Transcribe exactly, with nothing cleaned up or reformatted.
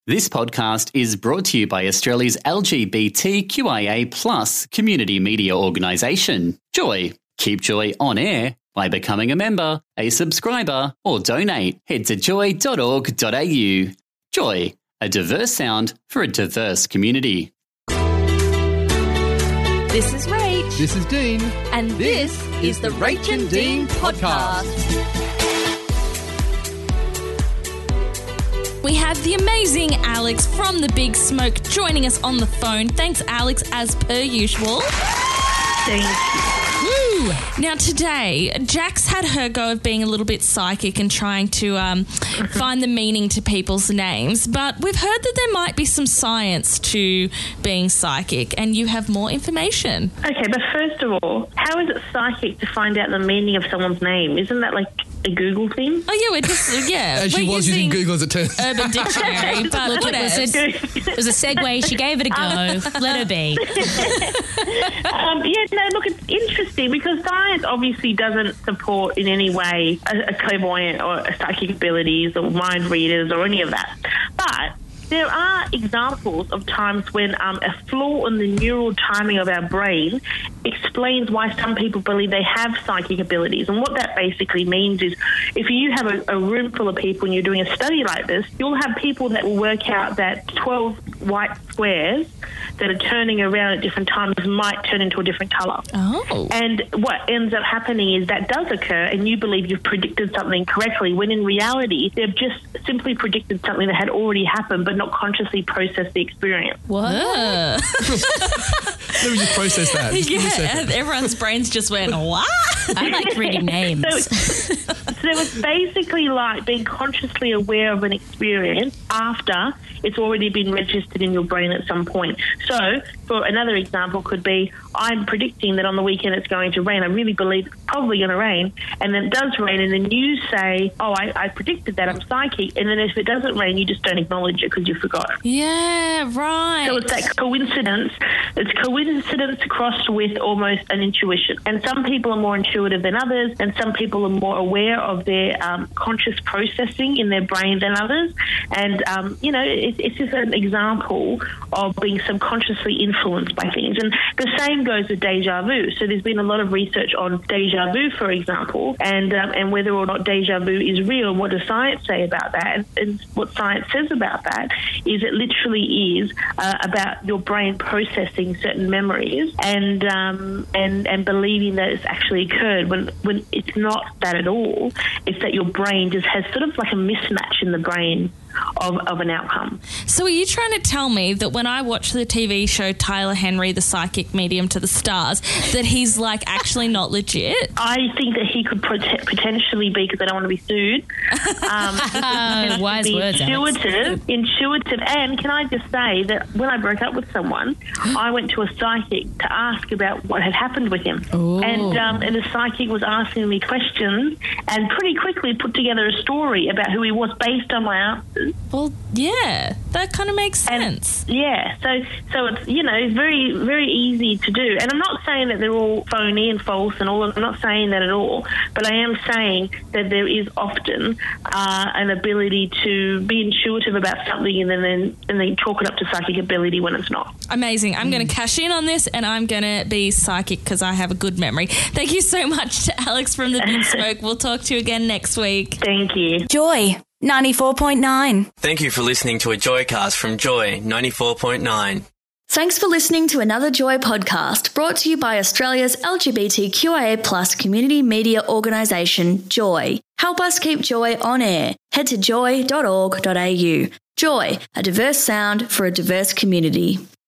This podcast is brought to you by Australia's L G B T Q I A plus community media organisation, Joy. Keep Joy on air by becoming a member, a subscriber, or donate. Head to joy dot org dot a u. Joy, a diverse sound for a diverse community. This is Rach. This is Dean. And this, this is the Rach and Dean podcast. We have the amazing Alex from The Big Smoke joining us on the phone. Thanks, Alex, as per usual. Thank you. Woo! Now, today, Jax had her go of being a little bit psychic and trying to um, find the meaning to people's names, but we've heard that there might be some science to being psychic, and you have more information. Okay, but first of all, how is it psychic to find out the meaning of someone's name? Isn't that like a Google thing? Oh, yeah, we're just, yeah. As she we're was using Google as it turns out. Urban Dictionary, but Look, what it was, else? a, it was a segue. She gave it a go. Let her be. um, yeah, no, look, it's interesting because science obviously doesn't support in any way a, a clairvoyant or a psychic abilities or mind readers or any of that. But there are examples of times when um, a flaw in the neural timing of our brain explains why some people believe they have psychic abilities. And what that basically means is if you have a, a room full of people and you're doing a study like this, you'll have people that will work out that twelve white squares that are turning around at different times might turn into a different colour. Oh. And what ends up happening is that does occur and you believe you've predicted something correctly when in reality they've just simply predicted something that had already happened but not consciously processed the experience. What? Let me just process that. Just give me a Yeah, second. everyone's brains just went, what? I like reading names. So, so it's basically like being consciously aware of an experience after it's already been registered in your brain at some point. So, for another example could be, I'm predicting that on the weekend it's going to rain. I really believe it's probably going to rain, and then it does rain, and then you say, oh, I, I predicted that, I'm psychic, and then if it doesn't rain, you just don't acknowledge it because you forgot. Yeah, right. So it's that coincidence. It's coincidence crossed with almost an intuition. And some people are more intuitive than others, and some people are more aware of their um, conscious processing in their brain than others. And, um, you know, it, it's just an example of being subconsciously influenced by things. And the same goes with deja vu. So there's been a lot of research on deja vu, for example, and um, and whether or not deja vu is real. What does science say about that? And, and what science says about that is it literally is uh, about your brain processing certain memories and um, and and believing that it's actually occurred when when it's not that at all. It's that your brain just has sort of like a mismatch in the brain of, of an outcome. So are you trying to tell me that when I watch the T V show Tyler Henry, the psychic medium to the stars, that he's like actually not legit? I think that he could pot- potentially be, because I don't want to be sued. Um, Wise be words, Alex. Intuitive, intuitive. And can I just say that when I broke up with someone, I went to a psychic to ask about what had happened with him. Ooh. And um, and the psychic was asking me questions and pretty quickly put together a story about who he was based on my answers. Well, yeah, that kind of makes sense. And, yeah, so so it's, you know, very, very easy to do. And I'm not saying that they're all phony and false and all. I'm not saying that at all. But I am saying that there is often uh, an ability to be intuitive about something and then and then chalk it up to psychic ability when it's not. Amazing. I'm going to cash in on this and I'm going to be psychic because I have a good memory. Thank you so much to Alex from The Big Smoke. We'll talk to you again next week. Thank you. Joy ninety-four point nine. Thank you for listening to a Joycast from Joy ninety-four point nine. Thanks for listening to another Joy podcast brought to you by Australia's L G B T Q I A plus community media organisation, Joy. Help us keep Joy on air. Head to joy dot org dot a u. Joy, a diverse sound for a diverse community.